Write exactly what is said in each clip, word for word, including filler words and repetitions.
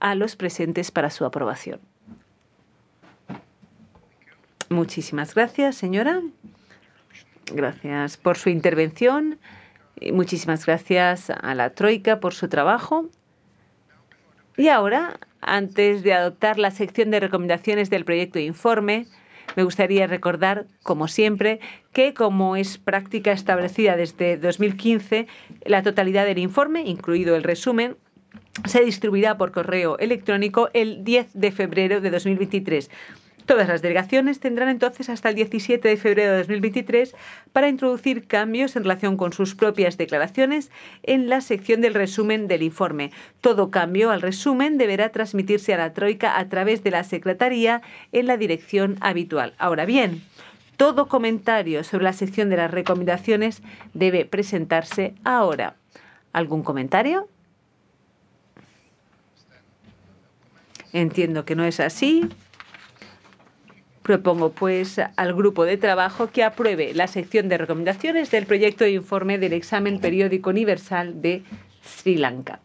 a los presentes para su aprobación. Muchísimas gracias, señora. Gracias por su intervención. Y muchísimas gracias a la Troika por su trabajo. Y ahora, antes de adoptar la sección de recomendaciones del proyecto de informe, me gustaría recordar, como siempre, que como es práctica establecida desde dos mil quince, la totalidad del informe, incluido el resumen, se distribuirá por correo electrónico el diez de febrero de dos mil veintitrés. Todas las delegaciones tendrán entonces hasta el diecisiete de febrero de dos mil veintitrés para introducir cambios en relación con sus propias declaraciones en la sección del resumen del informe. Todo cambio al resumen deberá transmitirse a la Troika a través de la Secretaría en la dirección habitual. Ahora bien, todo comentario sobre la sección de las recomendaciones debe presentarse ahora. ¿Algún comentario? Entiendo que no es así. Propongo, pues, al grupo de trabajo que apruebe la sección de recomendaciones del proyecto de informe del examen periódico universal de Sri Lanka.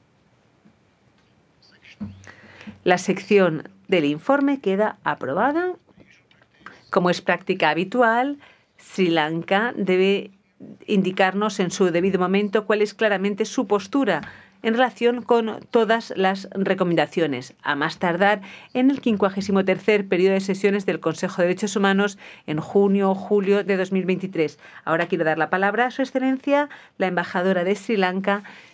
La sección del informe queda aprobada. Como es práctica habitual, Sri Lanka debe indicarnos en su debido momento cuál es claramente su postura en relación con todas las recomendaciones, a más tardar en el quincuagésimo tercer periodo de sesiones del Consejo de Derechos Humanos en junio o julio de dos mil veintitrés. Ahora quiero dar la palabra a Su Excelencia, la embajadora de Sri Lanka,